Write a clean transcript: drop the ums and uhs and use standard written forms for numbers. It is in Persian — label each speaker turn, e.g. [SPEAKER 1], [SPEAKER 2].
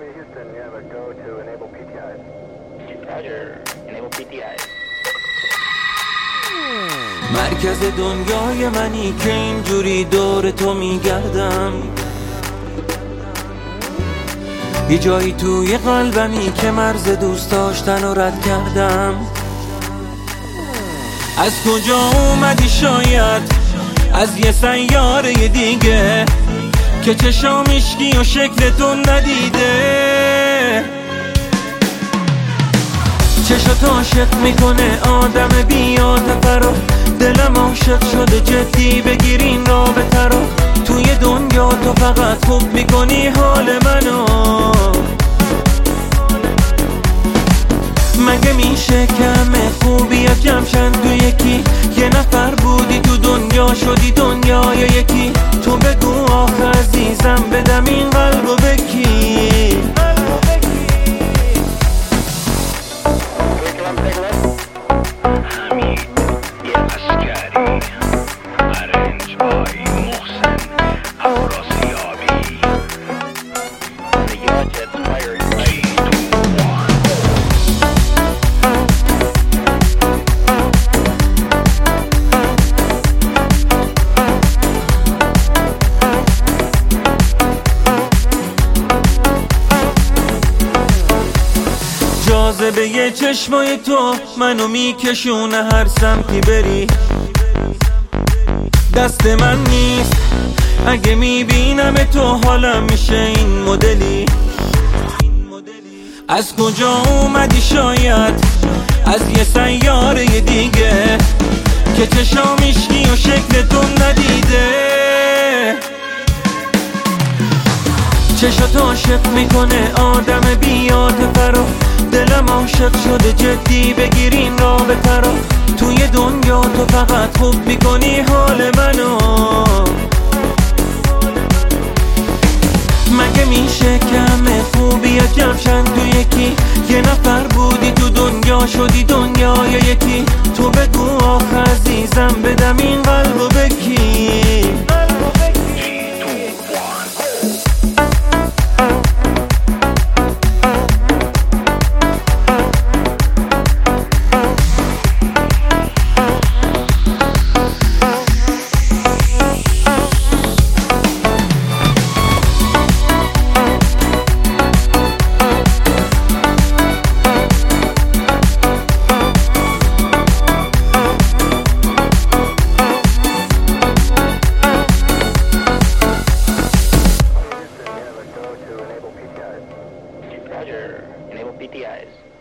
[SPEAKER 1] Columbia, Houston, you have a go to enable PTIs.
[SPEAKER 2] Roger, enable PTIs.
[SPEAKER 3] مرکز دنیای منی که اینجوری دور تو میگردم، یه جایی توی قلبمی که مرز دوست داشتن رو رد کردم. از کجا اومدی شاید از یه سیاره دیگه که چشام اشکی و شکلتون ندیده، چشات عاشق میکنه آدم بی‌عاطفه رو، دلم عاشق شده جدی بگیرین رابطه رو، توی دنیا تو فقط خوب میکنی حال منو. مگه میشه کمه خوبیت جمشن تو یکی، یه نفر بودی تو دنیا شدی دنیا یا یکی، تو بگو آخه عزیزم بدم این قلبو بکی. جاذبه یه چشمای تو منو میکشونه هر سمتی بری، دست من نیست اگه میبینم تو حالم میشه این مدلی. از کجا اومدی شاید از یه سیاره دیگه که چشام اشکی و شکلتون ندیده، چشات عاشق میکنه آدم بی‌عاطفه رو، دلم عاشق شده جدی بگیرین رابطه رو، توی دنیا تو فقط خوب میکنی حال منو. مگه میشه کمه خوبیت جمشن تو یکی، یه نفر بودی تو دنیا شدی دنیا یا یکی، تو بگو آخه عزیزم بدم این قلبو بکی.
[SPEAKER 2] Roger, enable PTIs.